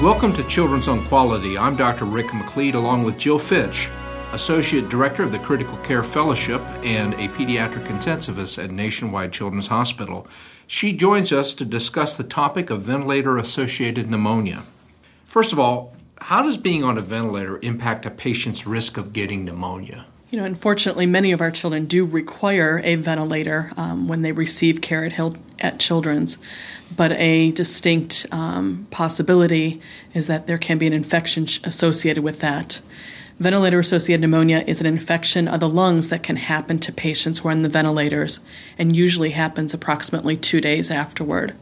Welcome to Children's on Quality. I'm Dr. Rick McLeod along with Jill Fitch, Associate Director of the Critical Care Fellowship and a pediatric intensivist at Nationwide Children's Hospital. She joins us to discuss the topic of ventilator-associated pneumonia. First of all, how does being on a ventilator impact a patient's risk of getting pneumonia? Unfortunately, many of our children do require a ventilator when they receive care at Children's, but a distinct possibility is that there can be an infection associated with that. Ventilator-associated pneumonia is an infection of the lungs that can happen to patients who are on the ventilators and usually happens approximately 2 days afterward.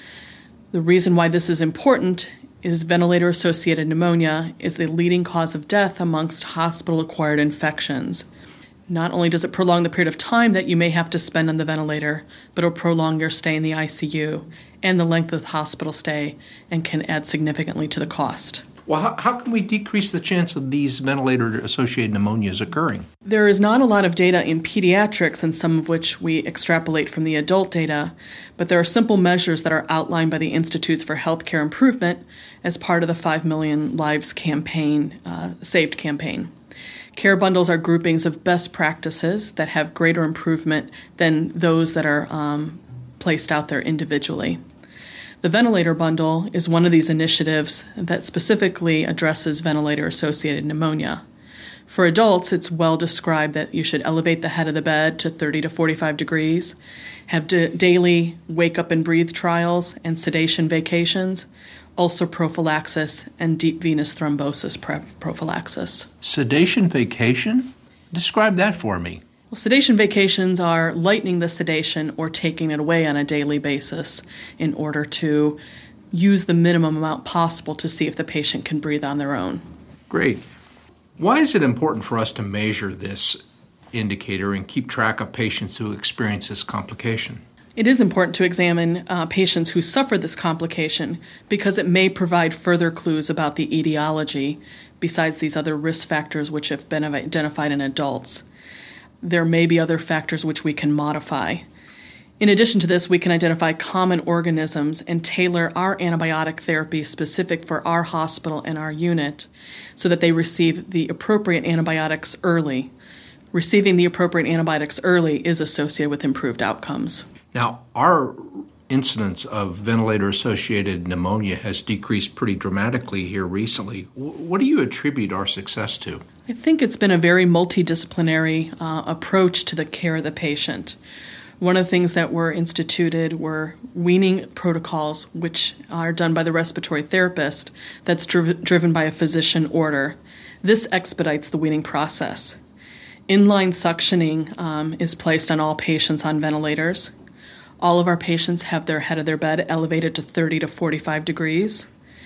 The reason why this is important is ventilator-associated pneumonia is the leading cause of death amongst hospital-acquired infections. Not only does it prolong the period of time that you may have to spend on the ventilator, but it'll prolong your stay in the ICU and the length of the hospital stay and can add significantly to the cost. Well, how can we decrease the chance of these ventilator-associated pneumonias occurring? There is not a lot of data in pediatrics, and some of which we extrapolate from the adult data, but there are simple measures that are outlined by the Institutes for Healthcare Improvement as part of the 5 Million Lives campaign, SAVED campaign. Care bundles are groupings of best practices that have greater improvement than those that are placed out there individually. The ventilator bundle is one of these initiatives that specifically addresses ventilator-associated pneumonia. For adults, it's well described that you should elevate the head of the bed to 30 to 45 degrees, have daily wake up and breathe trials and sedation vacations, ulcer prophylaxis, and deep venous thrombosis prophylaxis. Sedation vacation? Describe that for me. Well, sedation vacations are lightening the sedation or taking it away on a daily basis in order to use the minimum amount possible to see if the patient can breathe on their own. Great. Why is it important for us to measure this indicator and keep track of patients who experience this complication? It is important to examine patients who suffer this complication because it may provide further clues about the etiology besides these other risk factors which have been identified in adults. There may be other factors which we can modify. In addition to this, we can identify common organisms and tailor our antibiotic therapy specific for our hospital and our unit so that they receive the appropriate antibiotics early. Receiving the appropriate antibiotics early is associated with improved outcomes. Now, our incidence of ventilator-associated pneumonia has decreased pretty dramatically here recently. What do you attribute our success to? I think it's been a very multidisciplinary approach to the care of the patient. One of the things that were instituted were weaning protocols, which are done by the respiratory therapist, that's driven by a physician order. This expedites the weaning process. Inline suctioning is placed on all patients on ventilators. All of our patients have their head of their bed elevated to 30 to 45 degrees.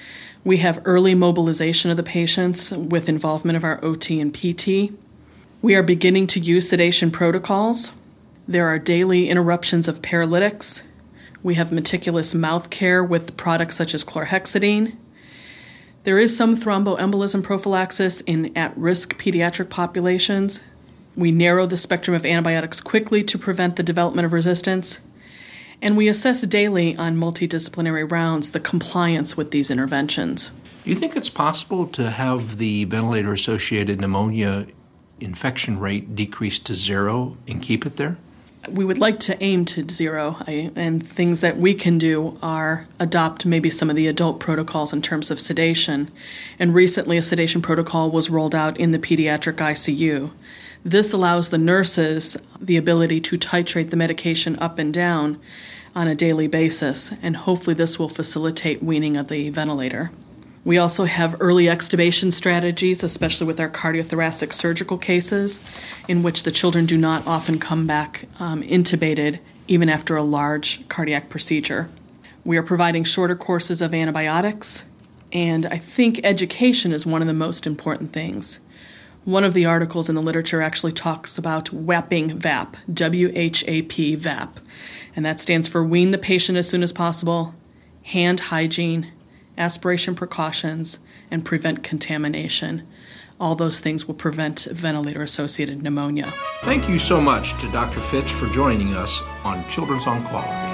We have early mobilization of the patients with involvement of our OT and PT. We are beginning to use sedation protocols. There are daily interruptions of paralytics. We have meticulous mouth care with products such as chlorhexidine. There is some thromboembolism prophylaxis in at-risk pediatric populations. We narrow the spectrum of antibiotics quickly to prevent the development of resistance. And we assess daily on multidisciplinary rounds the compliance with these interventions. Do you think it's possible to have the ventilator-associated pneumonia infection rate decrease to 0 and keep it there? We would like to aim to 0, and things that we can do are adopt maybe some of the adult protocols in terms of sedation. And recently a sedation protocol was rolled out in the pediatric ICU. This allows the nurses the ability to titrate the medication up and down on a daily basis, and hopefully this will facilitate weaning of the ventilator. We also have early extubation strategies, especially with our cardiothoracic surgical cases, in which the children do not often come back intubated even after a large cardiac procedure. We are providing shorter courses of antibiotics, and I think education is one of the most important things. One of the articles in the literature actually talks about WHAP, W-H-A-P, VAP, and that stands for wean the patient as soon as possible, hand hygiene, aspiration precautions, and prevent contamination. All those things will prevent ventilator-associated pneumonia. Thank you so much to Dr. Fitch for joining us on Children's on Quality.